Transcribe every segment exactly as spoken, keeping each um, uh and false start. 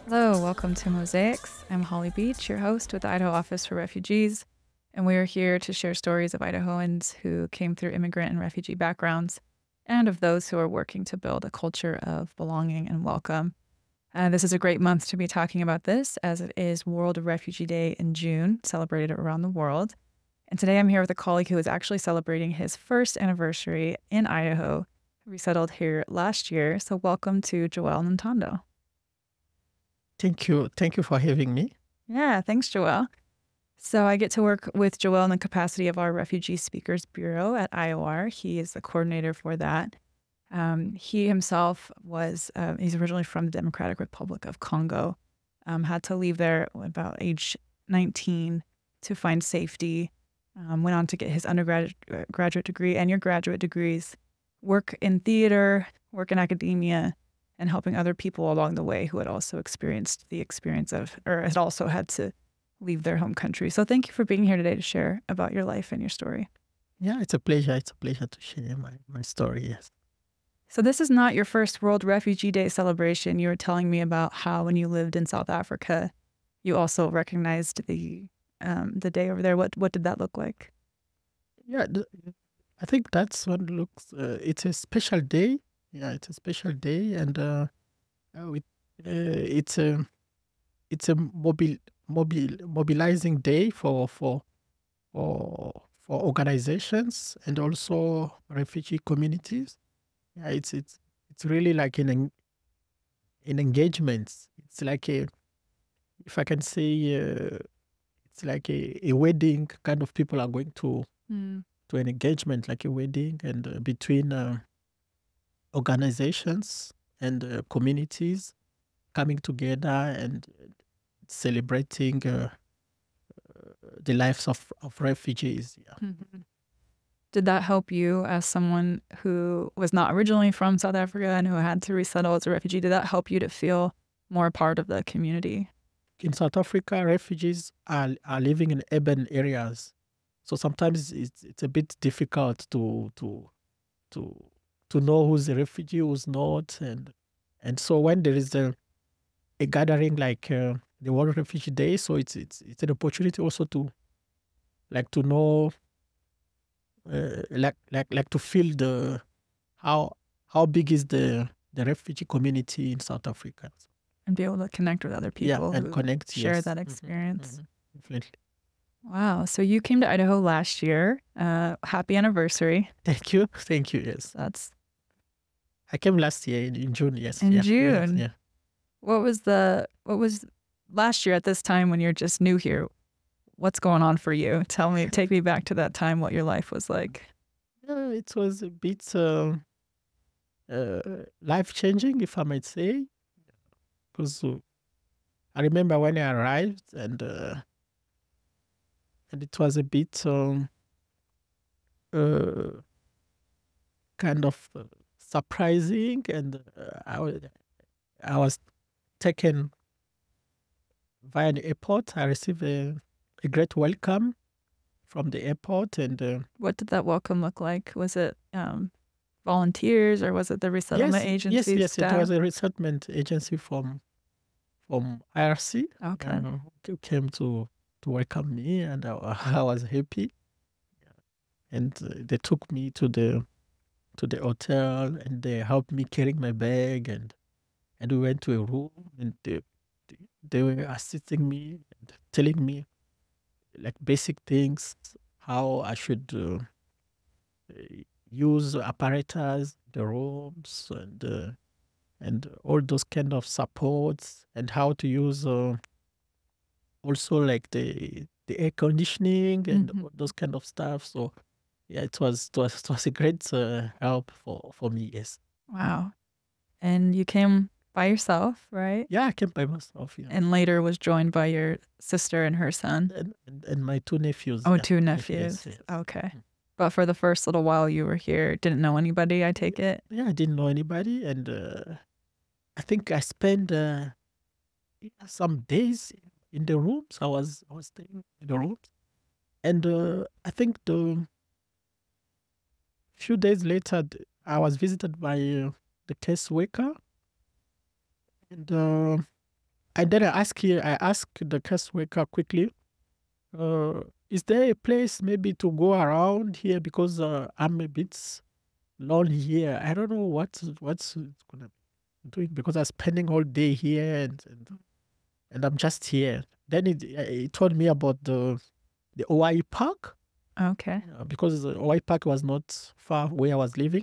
Hello, welcome to Mosaics. I'm Holly Beach, your host with the Idaho Office for Refugees, and we are here to share stories of Idahoans who came through immigrant and refugee backgrounds and of those who are working to build a culture of belonging and welcome. Uh, this is a great month to be talking about this as it is World Refugee Day in June, celebrated around the world. And today I'm here with a colleague who is actually celebrating his first anniversary in Idaho. We settled here last year, so welcome to Joel Nintando. Thank you. Thank you for having me. Yeah, thanks, Joel. So I get to work with Joel in the capacity of our Refugee Speakers Bureau at I O R. He is the coordinator for that. Um, he himself was, uh, he's originally from the Democratic Republic of Congo, um, had to leave there about age nineteen to find safety, um, went on to get his undergraduate uh, graduate degree and your graduate degrees, work in theater, work in academia, and helping other people along the way who had also experienced the experience of, or had also had to leave their home country. So thank you for being here today to share about your life and your story. Yeah, it's a pleasure. It's a pleasure to share my, my story. Yes. So this is not your first World Refugee Day celebration. You were telling me about how when you lived in South Africa, you also recognized the um, the day over there. What what did that look like? Yeah, the, I think that's what looks. Uh, it's a special day. Yeah, it's a special day, and uh, uh, with, uh, it's a it's a mobile mobile mobilizing day for for for for organizations and also refugee communities. Yeah, it's it's it's really like an en- an engagement. It's like a, if I can say. Uh, It's like a, a wedding kind of, people are going to Mm. to an engagement like a wedding, and uh, between uh, organizations and uh, communities coming together and uh, celebrating uh, the lives of, of refugees. Yeah. Mhm. Did that help you as someone who was not originally from South Africa and who had to resettle as a refugee? Did that help you to feel more a part of the community? In South Africa, refugees are, are living in urban areas, so sometimes it's, it's a bit difficult to to to to know who's a refugee, who's not, and and so when there is a a gathering like uh, the World Refugee Day. So it's it's it's an opportunity also to like to know, uh, like like like to feel the how how big is the the refugee community in South Africa. And be able to connect with other Yeah, people and who connect. share Yes, that hmm experience. hmm definitely. Wow. So you came to Idaho last year. Uh, happy anniversary. Thank you, thank you. Yes, That's I came last year in, in June. Yes, in yeah, yeah, June. yeah. What was the what was last year at this time when you're just new here? What's going on for you? Tell me, take me back to that time, what your life was like. Uh, it was a bit uh, uh, life changing, if I might say, because uh, I remember when I arrived, and uh, and it was a bit. Um, uh, kind of uh, surprising, and uh, I, wa- I was taken via the airport. I received a, a great welcome from the airport, and uh, What did that welcome look like? Was it um, volunteers or was it the resettlement yes, yes, agency yes, it was staff? a resettlement agency from from I R C, Okay. uh, who came to to welcome me, and I, wa- I was happy, and uh, they took me to the to the hotel, and they helped me carrying my bag, and and we went to a room, and they, they they were assisting me and telling me like basic things, how I should uh, uh, use apparatus, the rooms, and uh, and all those kind of supports, and how to use uh, also like the the air conditioning and Hmm. all those kind of stuff. So yeah, it was it was, it was a great uh, help for for me. Yes, Wow. And you came by yourself, right? yeah, I came by myself. Yeah, And later was joined by your sister and her son. and and, and my two nephews. Oh, Yeah, two two nephews. nephews. Yes, yes. Okay. Mm. But for the first little while you were here, didn't know anybody, I Yeah, take it? yeah, I didn't know anybody, and uh, I think I spent uh, yeah, some days in the rooms. I was I was staying in the rooms, and uh, I think the few days later, th- I was visited by uh, the caseworker, and uh, and then I ask here, I ask the guest worker quickly, uh, is there a place maybe to go around here because uh, I'm a bit lonely here. I don't know what's what's gonna be doing because I'm spending all day here and and, and I'm just here. Then it, uh, it told me about the the Hawaii Park Okay. uh, because the Hawaii Park was not far where I was living.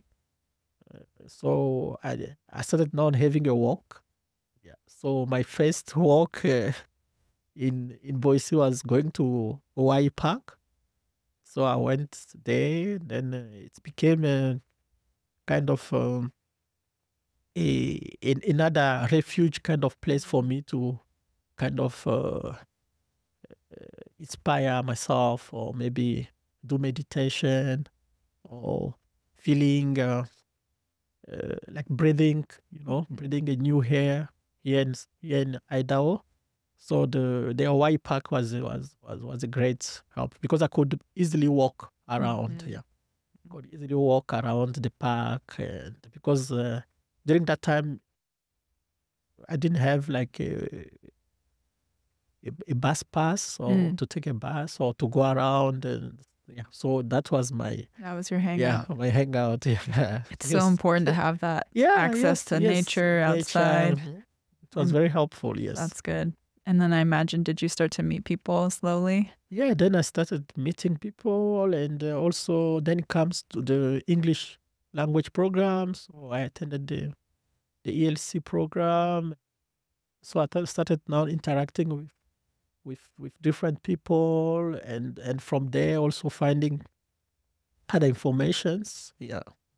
So I I started now having a walk. Yeah. So my first walk uh, in in Boise was going to Hawaii Park. So I went there. Then uh, it became a kind of um, a in another refuge kind of place for me to kind of uh, inspire myself or maybe do meditation or feeling uh, uh, like breathing, you know, breathing a new air here in, s- here in Idaho. So the the Hawaii Park was was was was a great help because I could easily walk around. Mhm. Yeah, could easily walk around the park, and because uh, during that time I didn't have like a, a, a bus pass or Mm. to take a bus or to go around, and yeah, so that was my That was your yeah hangout. my hangout. Yeah, It's so yes, important to have that yeah, access yes, to yes, nature nature. outside. Mhm. It was And very helpful. Yes. that's good. And then I imagine, did you start to meet people slowly? Yeah, then I started meeting people, and uh, also then it comes to the English language programs. So I attended the the E L C program. So I th- started now interacting with with with different people, and and from there also finding other informations. Yeah.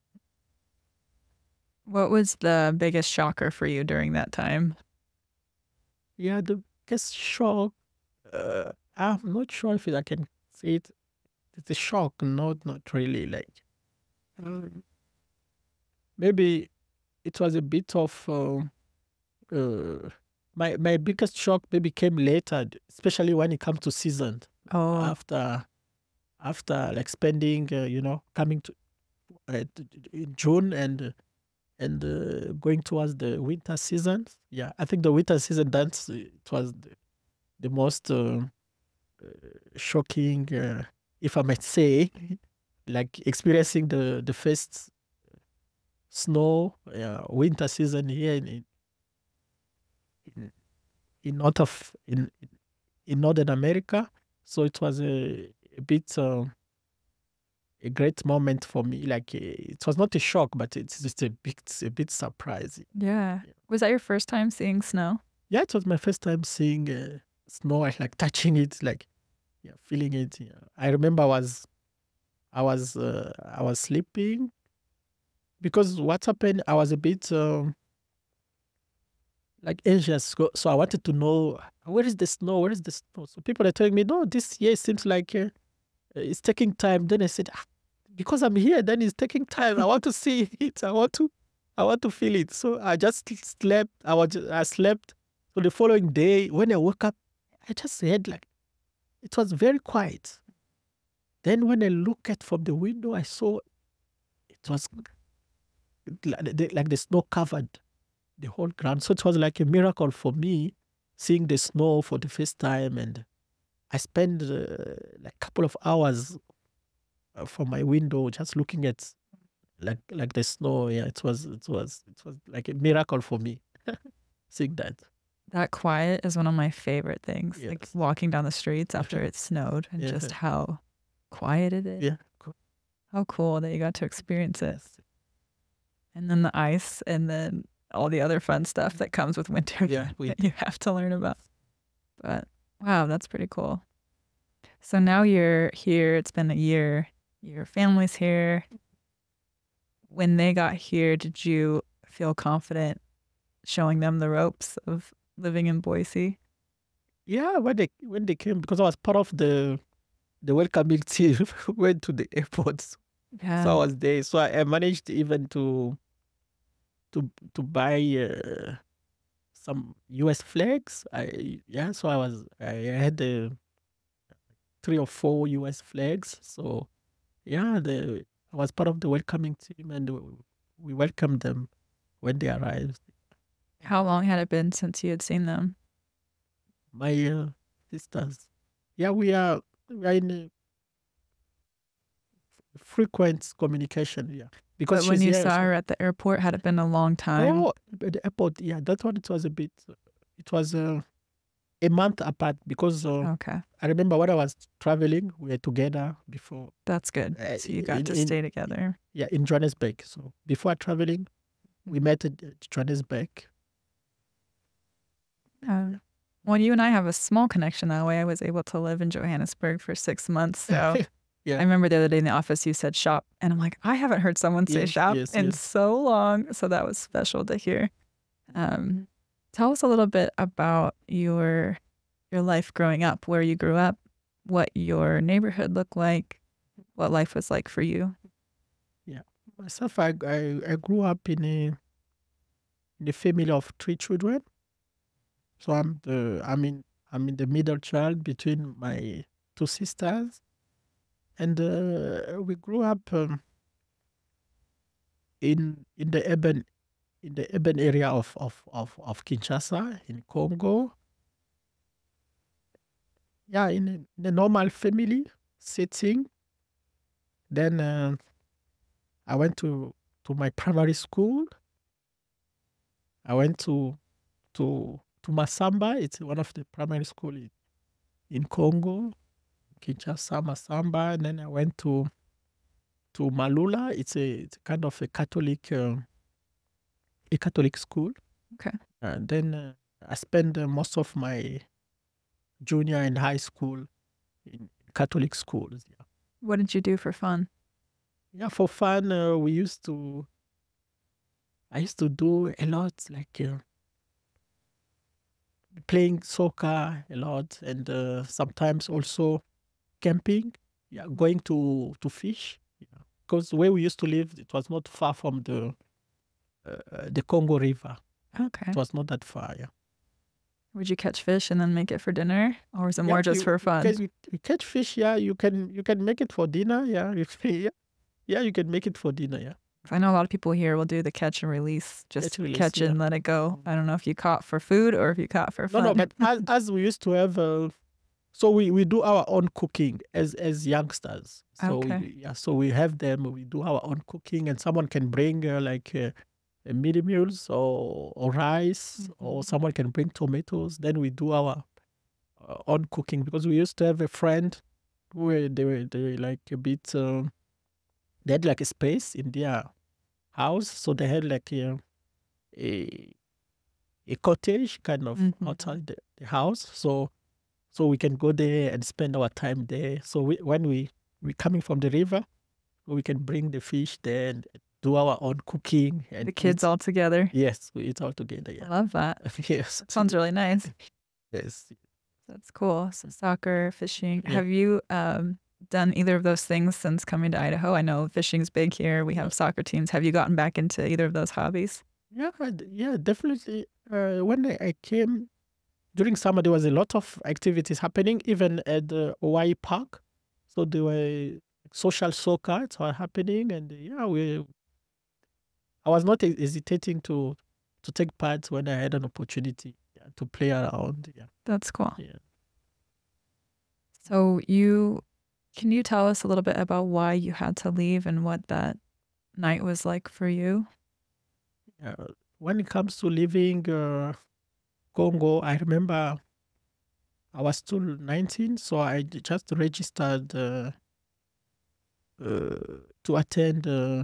What was the biggest shocker for you during that time? Yeah, the biggest shock, uh, I'm not sure if I can say it. It's a shock, not not really like um, maybe it was a bit of um, uh, my my biggest shock maybe came later, d- especially when it comes to season. Oh, After after like spending, uh, you know, coming to uh, t- t- in June and uh, and uh, going towards the winter season. Yeah, I think the winter season that's uh, it was the, the most uh, shocking, uh, if I might say, like experiencing the the first snow, uh, winter season here in in, in in north of in in Northern America. So it was a, a bit uh, a great moment for me. Like uh, it was not a shock, but it's just a bit a bit surprising. yeah. Yeah, Was that your first time seeing snow? yeah, it was my first time seeing uh, snow. I like touching it, like yeah, feeling it. Yeah. I remember I was I was uh, I was sleeping because what happened. I was a bit um, like anxious, so so I wanted to know where is the snow. Where is the snow? So people are telling me, no, this year seems like uh, it's taking time. Then I said, because I'm here, then it's taking time. I want to see it. I want to, I want to feel it. So I just slept. I was, ju- I slept. So the following day, when I woke up, I just heard like it was very quiet. Then when I look at from the window, I saw it was like the, like the snow covered the whole ground. So it was like a miracle for me seeing the snow for the first time, and I spent uh, like a couple of hours uh, from my window just looking at like like the snow. Yeah, it was it was it was like a miracle for me seeing that. That quiet is one of my favorite things, like Yes. walking down the streets after it snowed and Yeah. just how quiet it is. Yeah. Cool. How cool that you got to experience it. Yes. And then the ice and then all the other fun stuff that comes with winter Yeah. We. that you have to learn about. But wow, that's pretty cool. So now you're here, it's been a year, your family's here. When they got here, did you feel confident showing them the ropes of living in Boise? Yeah. When they when they came, because I was part of the the welcoming team, went to the airport, so I Yeah. was there. So I, I managed even to to to buy uh, some U S flags. I yeah. So I was I had the three or four U S flags. So yeah, the I was part of the welcoming team, and w- we welcomed them when they arrived. How long had it been since you had seen them? my uh, sisters. Yeah, we are we are in a frequent communication. Yeah, because But when she's you here. saw So her at the airport, had it been a long time? oh, at the airport. Yeah, that one it was a bit. uh, It was uh, a month apart because uh, Okay, I remember when I was traveling, we were together before that's good. uh, So you got in to in stay together. yeah in Johannesburg. So before traveling, we Mhm. met at uh, Johannesburg. Um, well, you and I have a small connection that way. I was able to live in Johannesburg for six months. So I Yeah. remember the other day in the office, you said shop. And I'm like, I haven't heard someone say Yes. shop Yes. in Yes. so long. So that was special to hear. Um, tell us a little bit about your your life growing up, where you grew up, what your neighborhood looked like, what life was like for you. Yeah. Myself, I I, I grew up in a in a family of three children. So I'm the I mean I'm in the middle child between my two sisters, and uh, we grew up um, in in the urban in the urban area of of of, of Kinshasa in Congo. Yeah, in a, in a normal family setting. Then uh, I went to to my primary school. I went to to to Masamba. It's one of the primary school in, in Congo, Kinshasa, Masamba. And then I went to to Malula. It's a it's kind of a Catholic uh, a Catholic school. Okay. And then uh, I spent uh, most of my junior and high school in Catholic schools. Yeah, What did you do for fun? yeah. For fun, uh, we used to. I used to do a lot, like uh, playing soccer a lot, and uh, sometimes also camping. Yeah, going to to fish. Yeah, because where we used to live, it was not far from the uh, uh, the Congo River. It Okay. was not that far. Yeah. Would you catch fish and then make it for dinner? Or was it Yeah, more just you, for you fun? can you, you catch fish. Yeah, you can you can make it for dinner. Yeah, you can, yeah, yeah, you can make it for dinner. Yeah, 'Cause I know a lot of people here will do the catch and release, catch just release. catch it Yeah. and let it go. Mm. I don't know if you caught for food or if you caught for No, no, fun. but as as we used to have, uh, so we we do our own cooking as as youngsters. So we Okay. do- yeah, so we have them. We do our own cooking, and someone can bring uh, like. Uh, uh, mini meals or, or rice, or Mhm. someone can bring tomatoes. Then we do our uh, own cooking because we used to have a friend who were, they were they were like a bit um, they had like a space in their house, so they had like a a, a cottage kind of Mhm. outside the, the house. So so we can go there and spend our time there. So we, when we we coming from the river, we can bring the fish there and do our own cooking and The kids eat. all together. Yes, we eat all together. I Yeah. love that. Yes. That sounds really nice. Yes. That's cool. So soccer, fishing. Yeah. Have you um, done either of those things since coming to Idaho? I know fishing's big here. We Yeah. have soccer teams. Have you gotten back into either of those hobbies? Yeah. I d- Yeah. Definitely. Uh, when I, I came during summer, there was a lot of activities happening, even at the Hawaii Park. So there were social soccer. It's all happening, and uh, yeah, we. I was not he- hesitating to to take part when I had an opportunity. Yeah, to play around. Yeah. That's cool. Yeah. So you can you tell us a little bit about why you had to leave and what that night was like for you? Yeah. When it comes to leaving uh, Congo, I remember I was still nineteen, so I j- just registered uh, uh, to attend uh,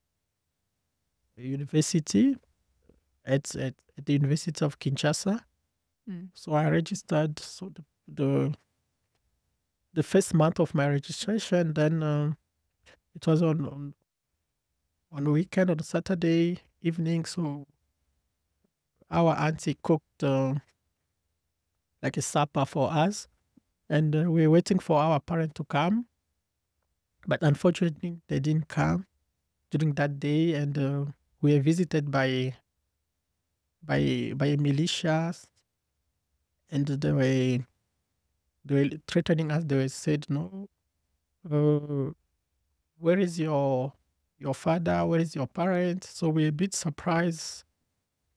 university at, at, at the University of Kinshasa. Mm. So I registered. So the the, the first month of my registration, then uh, it was on, on on a weekend on a Saturday evening. So our auntie cooked uh, like a supper for us, and uh, we were waiting for our parent to come, but unfortunately they didn't come during that day, and uh, we were visited by by by militias, and they were they were threatening us. They were said, no, uh, where is your your father? Where is your parent? So we're a bit surprised,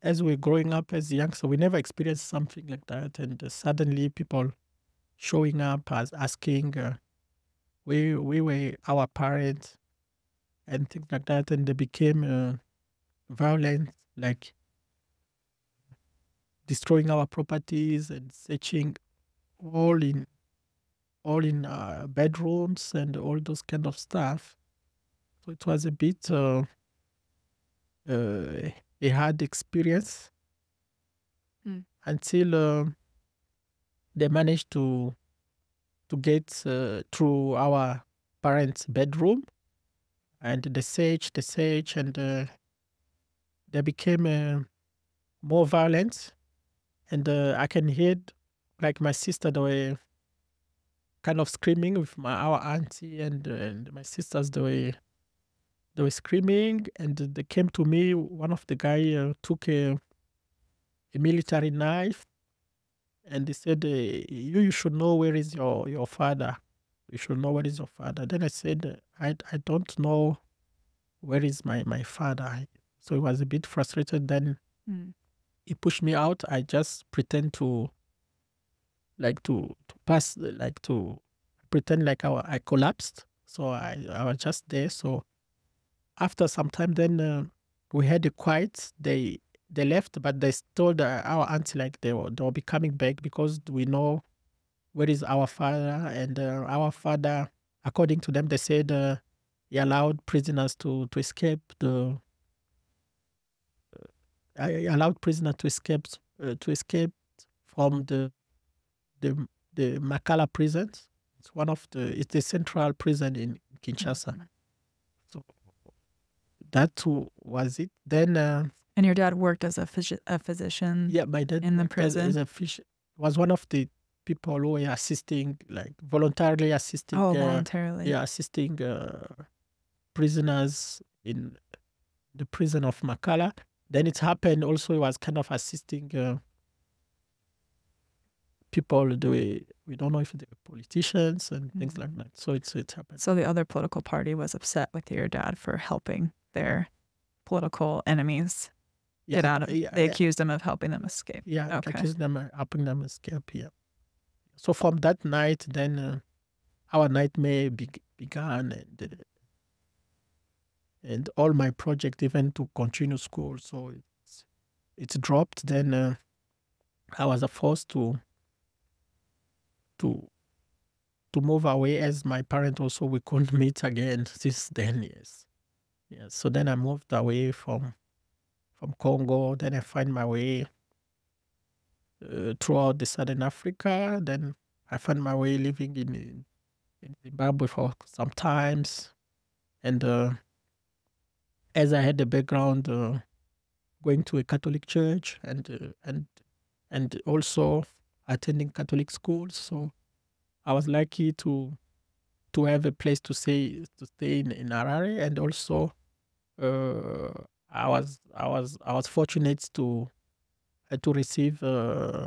as we're growing up as young, so we never experienced something like that, and uh, suddenly people showing up as asking, uh, we we were our parents and things like that, and they became uh, violent, like destroying our properties and searching all in all in uh, bedrooms and all those kind of stuff. So it was a bit uh, uh, a hard experience Mm. until uh, they managed to to get uh, through our parents' bedroom, and they searched, they searched, and uh, they became uh, more violent. And uh, I can hear, like my sister, they were kind of screaming with my our auntie and, uh, and my sisters. They were they were screaming, and they came to me. One of the guy uh, took a, a military knife, and they said, uh, "You you should know where is your your father. You should know where is your father." Then I said, uh, "I I don't know where is my my father." So he was a bit frustrated. Then Mm. he pushed me out. I just pretend to like to to pass, uh, like to pretend like I, I collapsed. So I I was just there. So after some time, then uh, we had a quiet. They they left, but they told uh, our auntie like they will they will be coming back because we know where is our father, and uh, our father, according to them, they said uh, he allowed prisoners to to escape the uh, he allowed prisoners to escape uh, to escape from the the the Makala prisons. It's one of the it's the central prison in Kinshasa. Mhm. So that too was it. Then uh, And your dad worked as a, physi- a physician yeah, my dad in the worked as, as prison? a fish was one of the people who were assisting, like voluntarily assisting, Oh, uh, voluntarily. yeah, assisting uh, prisoners in the prison of Makala. Then it happened also. He was kind of assisting uh, people. The way we don't know if they were politicians and things Mhm. like that. So it's it happened. So the other political party was upset with your dad for helping their political enemies get Yeah, out of. yeah, They yeah, accused him of helping them escape. yeah. Okay. Accusing them, uh, helping them escape. Yeah. So from that night, then uh, our nightmare be- began, and uh, and all my project, even to continue school, so it's it's dropped. Then uh, I was uh, forced to to to move away, as my parent also we couldn't meet again since then. Yes, yes. So then I moved away from from Congo. Then I find my way uh, throughout the Southern Africa. Then I found my way living in in in Zimbabwe for some times, and uh, as I had the background uh, going to a Catholic church, and uh, and and also attending Catholic schools, so I was lucky to to have a place to stay to stay in, in Harare, and also uh, I was I was I was fortunate to uh, to receive uh,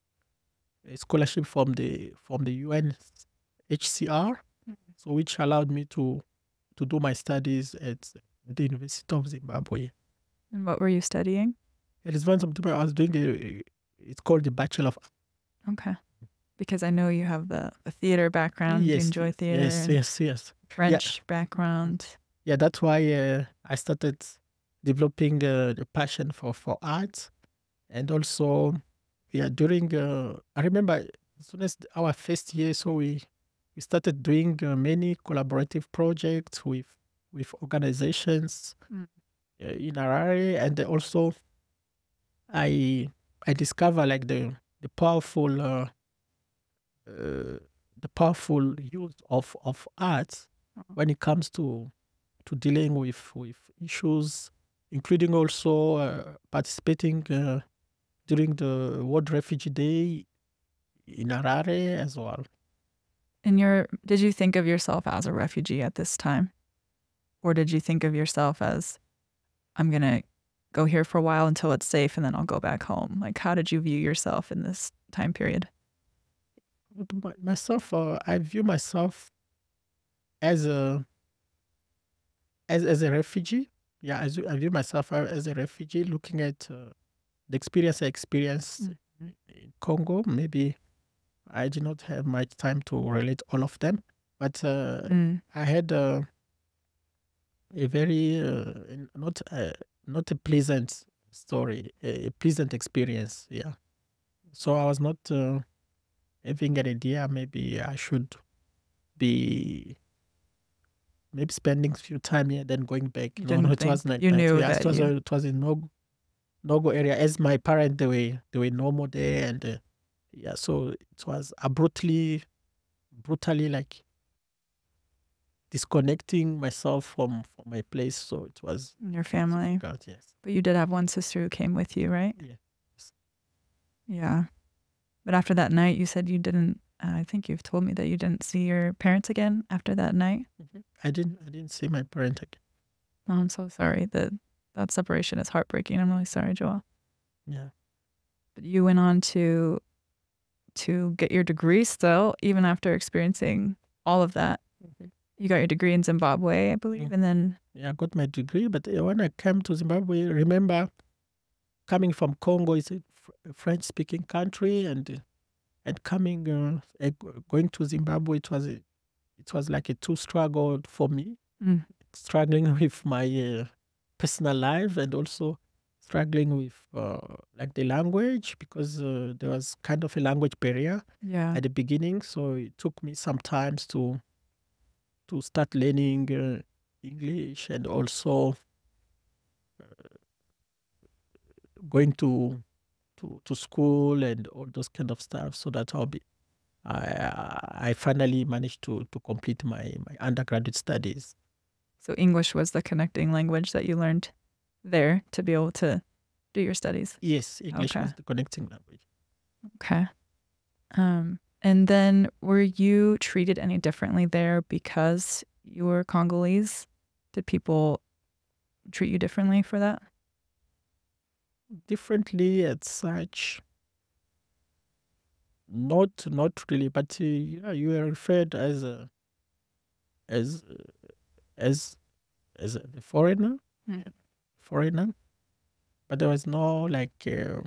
a scholarship from the from the U N H C R, so which allowed me to to do my studies at the University of Zimbabwe. And what were you studying? It is one something I was doing. A, it's called the Bachelor of. Okay. Because I know you have the, the theater background. You Yes, enjoy yes, theater yes, and yes, yes. Yeah, French background. yeah. That's why uh, I started developing uh, the passion for for art, and also, yeah, during uh, I remember as soon as our first year, so we we started doing uh, many collaborative projects with with organizations Mm. uh, in Harare, and then also I I discover like the the powerful uh, uh, the powerful use of of art Oh. when it comes to to dealing with with issues, including also uh, participating uh, during the World Refugee Day in Harare as well. And your did you think of yourself as a refugee at this time? Or did you think of yourself as I'm going to go here for a while until it's safe and then I'll go back home? Like how did you view yourself in this time period? But my- myself, uh, I view myself as a as as a refugee. Yeah, as I view myself uh, as a refugee, looking at uh, the experience I experienced Mhm. in Congo, maybe I did not have much time to relate all of them, but uh, Mm. I had uh, a very uh, n- not uh, not a pleasant story, a, a pleasant experience. Yeah. So I was not uh, having an idea. Maybe I should be maybe spending few time here, then going back. You No, no, didn't it think. was not You that. knew Yeah, it that was you a, it was a no no go area. As my parents, they were they were normal there, and uh, yeah, so it was abruptly, brutally like disconnecting myself from from my place. So it was and your it was family. difficult. Yes. But you did have one sister who came with you, right? Yeah. Yeah. But after that night, you said you didn't, uh, I think you've told me that you didn't see your parents again after that night. Mhm. I didn't I didn't see my parent again. Oh, I'm so sorry. That that separation is heartbreaking. I'm really sorry, Joel. Yeah. But you went on to to get your degree still, even after experiencing all of that. Mhm. You got your degree in Zimbabwe, I Mm. believe, and then Yeah, I got my degree, but uh, when I came to Zimbabwe, remember coming from Congo, it's a fr- French speaking country, and uh, and coming uh, eh, go- going to Zimbabwe, it was a, it was like a two struggle for me, mm, struggling with my uh, personal life and also struggling with uh, like the language because uh, there was kind of a language barrier yeah, at the beginning, so it took me some times to to start learning uh, English and also going to to to school and all those kind of stuff so that I'll be I I finally managed to to complete my my undergraduate studies. so English was the connecting language that you learned there to be able to do your studies. Yes, English Okay. was the connecting language. Okay. Um, and then were you treated any differently there because you were Congolese? Did people treat you differently for that? Differently as such, not not really, but uh, yeah, you were referred as a as as as a foreigner, Mm. yeah, foreigner, but there was no like uh,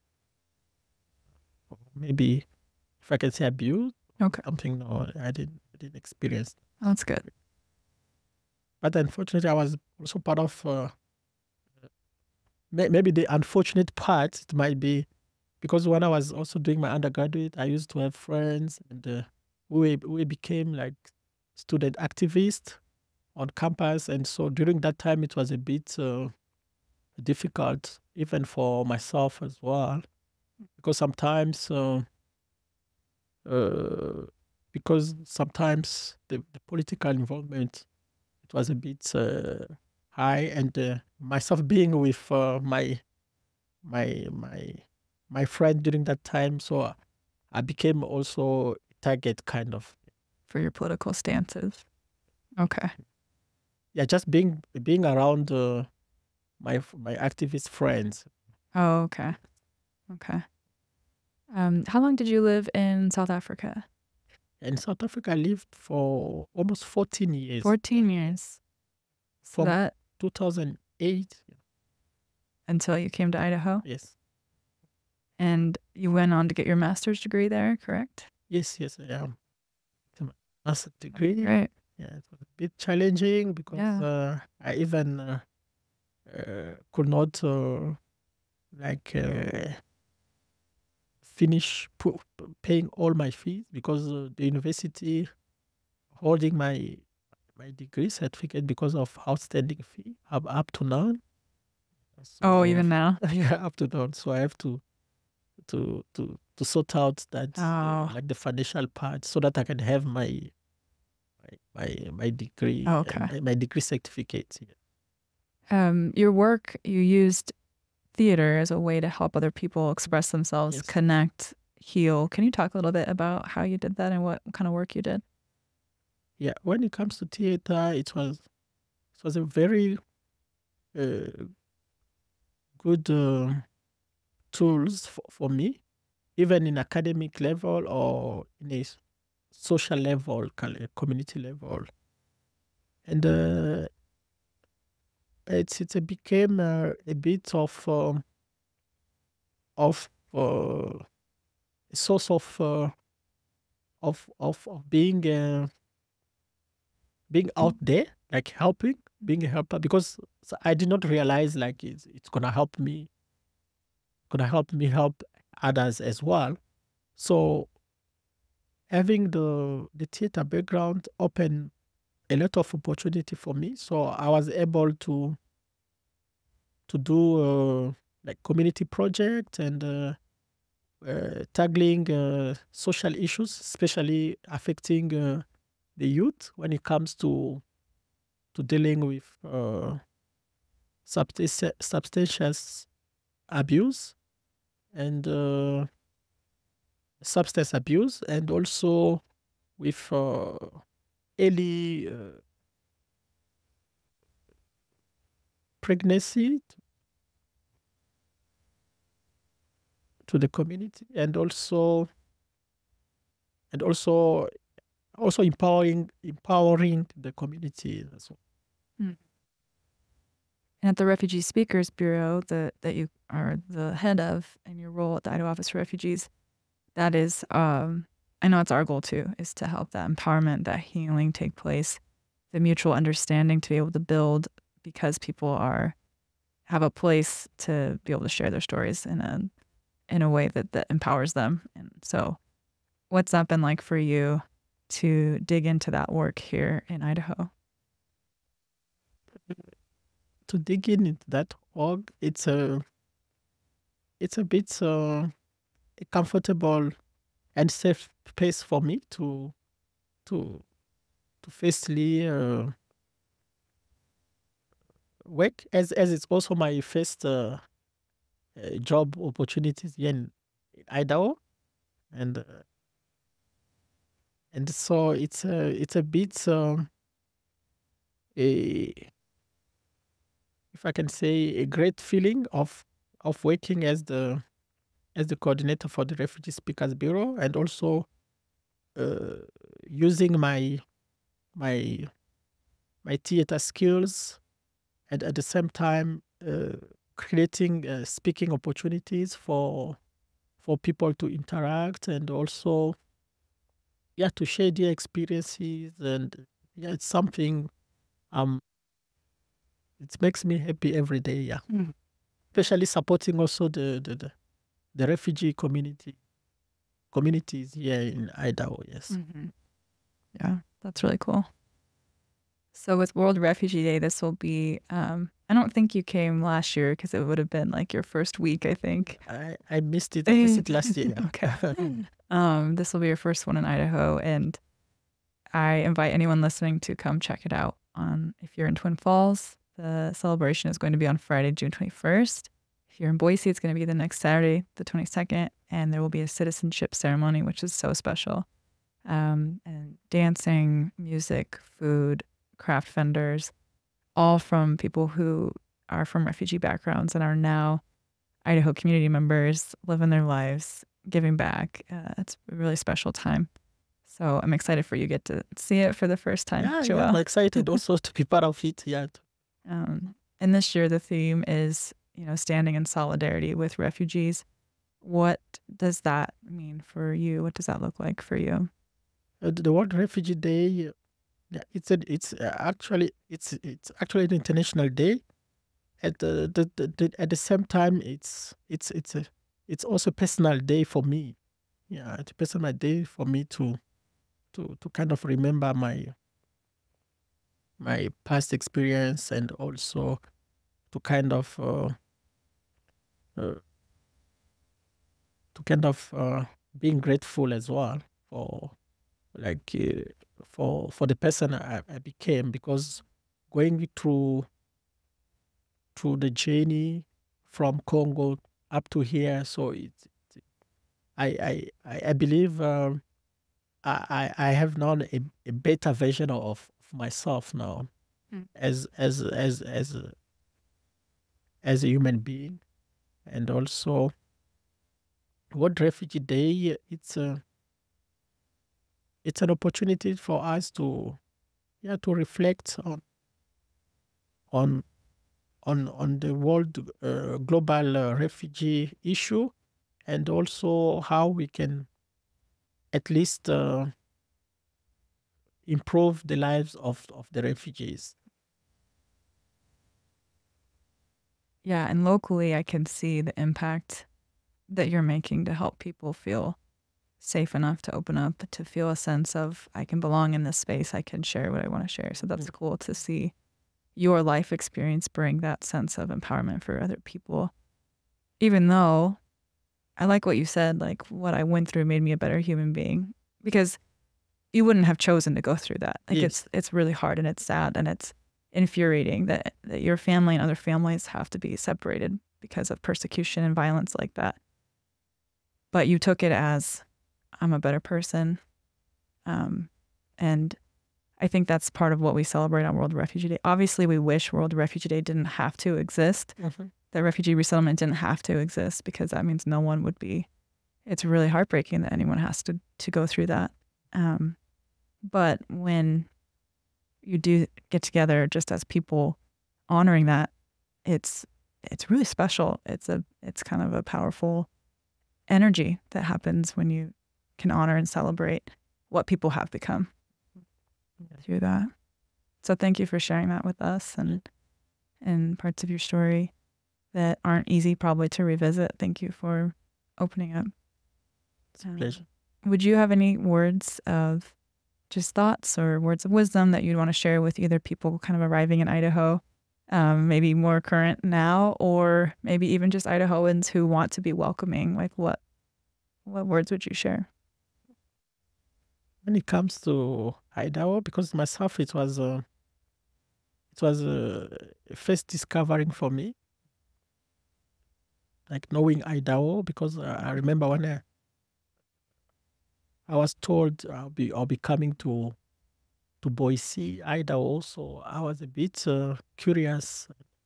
maybe if I can say abuse Okay. something. No, I didn't I didn't experience. Oh, that's good. But unfortunately, I was also part of uh, may- maybe the unfortunate part. It might be because when I was also doing my undergraduate, I used to have friends, and uh, we we became like student activists on campus, and so during that time, it was a bit uh, difficult, even for myself as well, because sometimes, uh, uh, because sometimes the, the political involvement it was a bit uh, high, and uh, myself being with uh, my my my my friend during that time, so I became also a target kind of. For your political stances. Okay. Yeah, just being being around uh, my f- my activist friends. Oh, okay. Okay. Um, how long did you live in South Africa? In South Africa, I lived for almost fourteen years fourteen years. So from that two thousand eight. until you came to Idaho Yes, and you went on to get your master's degree there, correct? yes, yes. I am. It's my master's That's degree. great. Yeah, it was a bit challenging because Yeah. uh, I even uh, uh, could not uh, like uh, finish pu- p- paying all my fees because uh, the university holding my my degree certificate because of outstanding fee up up to now. Oh, So even now? yeah, up to now. So I have to to to to sort out that uh, Oh, like the financial part so that I can have my my my, my degree and okay. my, my degree certificate. Yeah. Um, your work, you used theater as a way to help other people express themselves, Yes. connect, heal. Can you talk a little bit about how you did that and what kind of work you did? Yeah. When it comes to theater, it was it was a very uh, good uh, tools for, for me, even in academic level or in a s- social level, col- uh, community level, and uh, it's it became uh, a bit of um, of uh, a source of uh, of of of being uh, being out there, like helping, being a helper. Because s- I did not realize like it's it's gonna help me, gonna help me help others as well. So having the the theater background opened a lot of opportunity for me. So I was able to to do uh, like community project and uh, uh, tackling uh, social issues, especially affecting uh, the youth when it comes to to dealing with uh, substance substance abuse and uh, substance abuse, and also with uh, early uh, pregnancy to the community, and also and also also empowering empowering the community as well. Mm. And at the Refugee Speakers Bureau that, that you are the head of in your role at the Idaho Office for Refugees, that is, um, I know it's our goal too, is to help that empowerment, that healing take place, the mutual understanding to be able to build because people are have a place to be able to share their stories in a in a way that, that empowers them. And so what's that been like for you to dig into that work here in Idaho? To dig in into that org, it's a it's a bit uh, a comfortable and safe space for me to to to firstly uh, work, as as it's also my first uh, uh, job opportunities here in, in Idaho, and uh, and so it's a it's a bit um, a, if I can say, a great feeling of of working as the as the coordinator for the Refugee Speakers Bureau, and also uh, using my my my theater skills, and at the same time uh, creating uh, speaking opportunities for for people to interact, and also yeah, to share their experiences. And yeah, it's something um it makes me happy every day, yeah, Mm. especially supporting also the the, the, the refugee community communities here in Idaho. Yes. Mm-hmm. Yeah, that's really cool. So with World Refugee Day, this will be, um, I don't think you came last year because it would have been like your first week, I think. I I missed it. I missed it last year. Okay. Um, this will be your first one in Idaho, and I invite anyone listening to come check it out on if you're in Twin Falls. The celebration is going to be on Friday, June twenty-first. If you're in Boise, it's going to be the next Saturday, the twenty-second, and there will be a citizenship ceremony, which is so special. Um, and dancing, music, food, craft vendors, all from people who are from refugee backgrounds and are now Idaho community members, living their lives, giving back. Uh, it's a really special time. So I'm excited for you to get to see it for the first time, Yeah, yeah, I'm Joelle. excited also to be part of it. Yeah. Um, and this year the theme is, you know, standing in solidarity with refugees. What does that mean for you? What does that look like for you? Uh, the the World Refugee Day, uh, yeah, it's a, it's uh, actually it's it's actually an international day. At the, the, the, the at the same time, it's it's it's a it's also a personal day for me. Yeah, it's a personal day for me to to to kind of remember my my past experience, and also to kind of uh, uh, to kind of uh, being grateful as well for like uh, for for the person I, I became, because going through through the journey from Congo up to here. So it's I I I I believe um, I I I have now a, a better version of, of myself now, Mm. as as as as a, as a human being. And also World Refugee Day, it's a it's an opportunity for us to yeah to reflect on on on on the world uh, global uh, refugee issue, and also how we can at least uh, improve the lives of, of the refugees. Yeah, and locally, I can see the impact that you're making to help people feel safe enough to open up, to feel a sense of I can belong in this space, I can share what I want to share. So that's cool to see your life experience bring that sense of empowerment for other people. Even though I like what you said, like what I went through made me a better human being, because you wouldn't have chosen to go through that. Like Yes. it's it's really hard and it's sad and it's infuriating that that your family and other families have to be separated because of persecution and violence like that. But you took it as I'm a better person. Um, and I think that's part of what we celebrate on World Refugee Day. Obviously, we wish World Refugee Day didn't have to exist, Mhm. that refugee resettlement didn't have to exist, because that means no one would be. It's really heartbreaking that anyone has to, to go through that. Um, but when you do get together just as people honoring that, it's it's really special. It's a it's kind of a powerful energy that happens when you can honor and celebrate what people have become through that. So thank you for sharing that with us and and parts of your story that aren't easy probably to revisit. Thank you for opening up. It's a Um, pleasure. would you have any words of just thoughts or words of wisdom that you'd want to share with either people kind of arriving in Idaho, um, maybe more current now, or maybe even just Idahoans who want to be welcoming? Like what what words would you share? When it comes to Idaho, because myself, it was uh, it was uh, first discovering for me, like knowing Idaho, because uh, I remember when I, I was told I'll be I'll be coming to to Boise, Idaho, so I was a bit uh, curious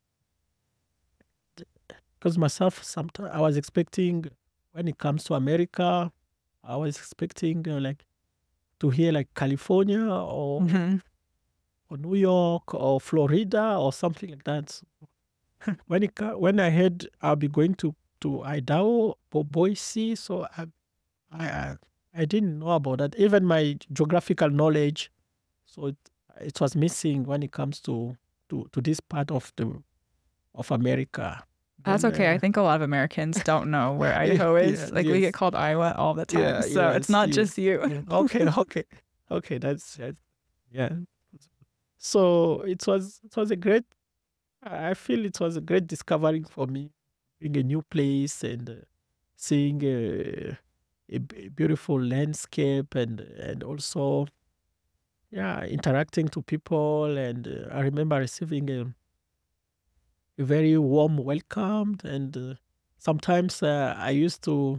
because myself, sometimes I was expecting when it comes to America, I was expecting uh, like to hear like California or, Mm-hmm. or New York or Florida or something like that. when it ca- when I heard I'll be going to to Idaho or Boise, so I I I, I didn't know about that. Even my geographical knowledge, so it it was missing when it comes to to to this part of the of America. That's Then okay. I uh, think a lot of Americans don't know where yeah, Idaho is. yeah, Like we get yes, called Iowa all the time. yeah, So it's yes, not yes. just you. Yeah. Okay, okay, okay. That's that's- yeah. So it was it was a great. I feel it was a great discovery for me, being a new place and uh, seeing a, a b- beautiful landscape and and also yeah interacting to people and uh, I remember receiving a, a very warm welcome and uh, sometimes uh, I used to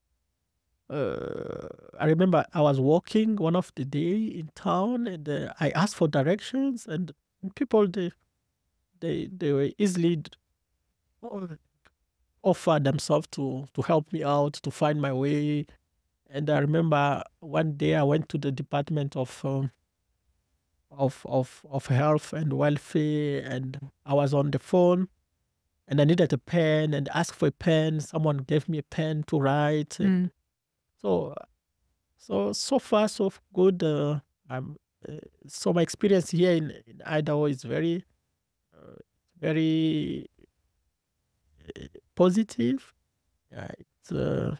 uh, I remember I was walking one of the day in town and uh, I asked for directions and people they they they were easily d- o- offer themselves to to help me out to find my way. And I remember one day I went to the Department of um, of of of Health and Welfare, and I was on the phone, and I needed a pen, and asked for a pen. Someone gave me a pen to write, and Mm. so so so far so f- good. Uh, I'm uh, so my experience here in, in Idaho is very uh, very uh, positive. Yeah, it's uh,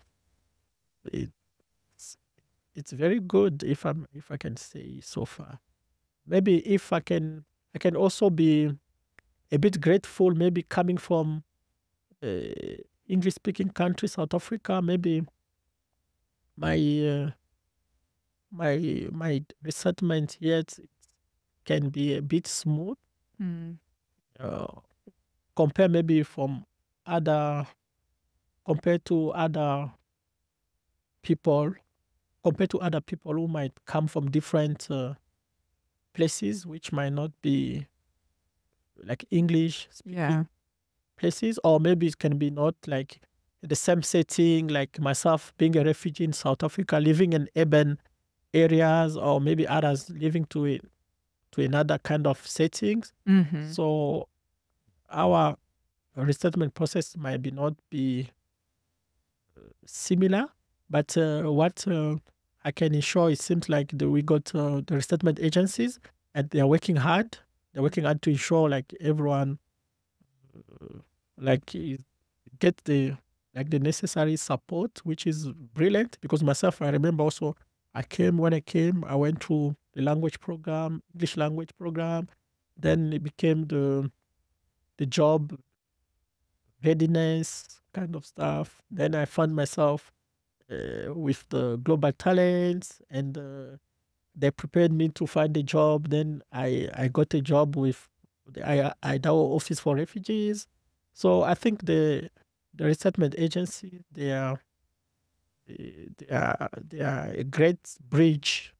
it's it's very good if I'm if I can say so far. Maybe if I can I can also be a bit grateful maybe coming from uh, English speaking country, South Africa, maybe my uh, my my resettlement here it's- it can be a bit smooth Mm. uh, compare maybe from other compared to other people compared to other people who might come from different uh, places which might not be like English Yeah. speaking places, or maybe it can be not like the same setting, like myself being a refugee in South Africa, living in urban areas, or maybe others living to it to another kind of settings. Mm-hmm. So our resettlement process might be not be similar, but uh, what uh, I can ensure, it seems like the, we got uh, the resettlement agencies, and they are working hard. They're working hard to ensure like everyone uh, like is- get the like the necessary support, which is brilliant. Because myself, I remember also, I came when I came, I went through the language program, English language program. Then it became the the job readiness kind of stuff. Then I found myself uh, with the global talents, and uh, they prepared me to find a job. Then I, I got a job with the I- Idaho Office for Refugees. So I think the the resettlement agency, they are eh, they are they are a great bridge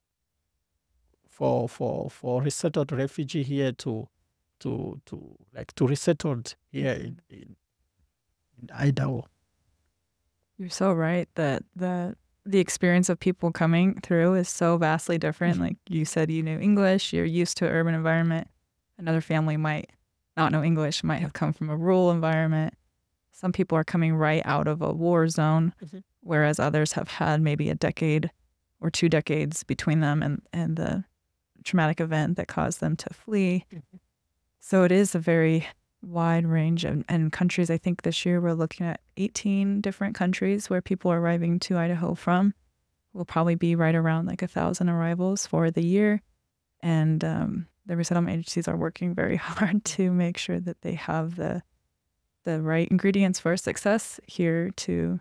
for for for resettled refugee here to to to like to resettled here in, in, in Idaho. You're so right that the the experience of people coming through is so vastly different. Like you said, you knew English, you're used to an urban environment. Another family might not know English, might have come from a rural environment. Some people are coming right out of a war zone, Mhm. whereas others have had maybe a decade or two decades between them and, and the traumatic event that caused them to flee. Mhm. So it is a very wide range of and countries. I think this year we're looking at eighteen different countries where people are arriving to Idaho from. Will probably be right around like a thousand arrivals for the year. And um, the resettlement agencies are working very hard to make sure that they have the the right ingredients for success here to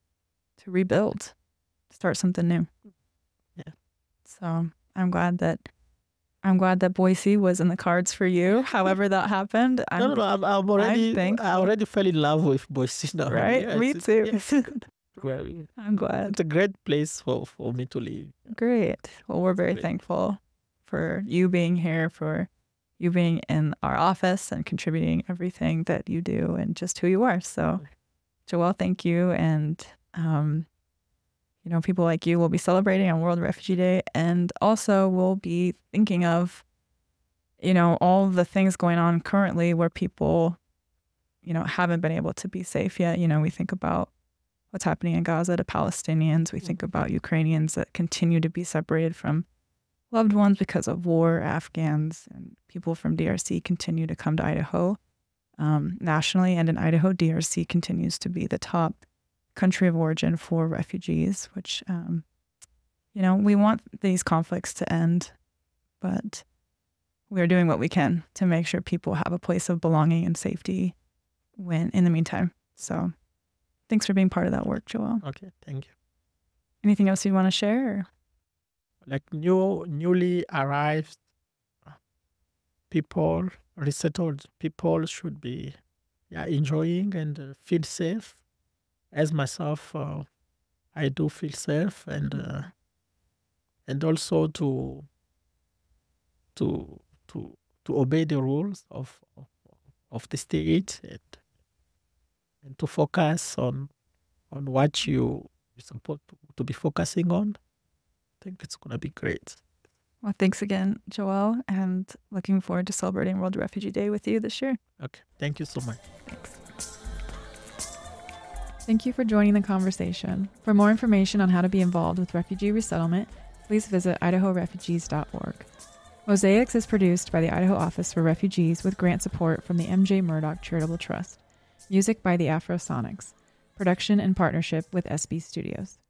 to rebuild, start something new. Yeah. So I'm glad that I'm glad that Boise was in the cards for you. However that happened, No, no, I'm no. I'm, I'm already. I thankful. already fell in love with Boise now. Right? Yeah, Me it's, it's, too. yeah, it's good. Well, I'm glad. it's a great place for, for me to live. Great. Well, we're very Great. thankful for you being here, for you being in our office and contributing everything that you do and just who you are. So, Joelle, thank you. And, um, you know, people like you will be celebrating on World Refugee Day, and also we'll be thinking of, you know, all the things going on currently where people, you know, haven't been able to be safe yet. You know, we think about what's happening in Gaza to Palestinians. We think about Ukrainians that continue to be separated from loved ones because of war, Afghans, and people from D R C continue to come to Idaho. Um, nationally and in Idaho, D R C continues to be the top country of origin for refugees, which, um, you know, we want these conflicts to end, but we are doing what we can to make sure people have a place of belonging and safety when in the meantime. So thanks for being part of that work, Joelle. Okay, thank you. Anything else you want to share? Or? Like new, newly arrived people, resettled people should be yeah, enjoying and uh, feel safe. As myself, uh, I do feel safe, and uh, and also to to to to obey the rules of of, of the state, and, and to focus on on what you you're supposed to, to be focusing on. I think it's gonna be great. Well, thanks again, Joelle, and looking forward to celebrating World Refugee Day with you this year. Okay, thank you so much. Thanks. Thank you for joining the conversation. For more information on how to be involved with refugee resettlement, please visit idaho refugees dot org. Mosaics is produced by the Idaho Office for Refugees with grant support from the M J Murdoch Charitable Trust. Music by the Afrosonics. Production in partnership with S B Studios.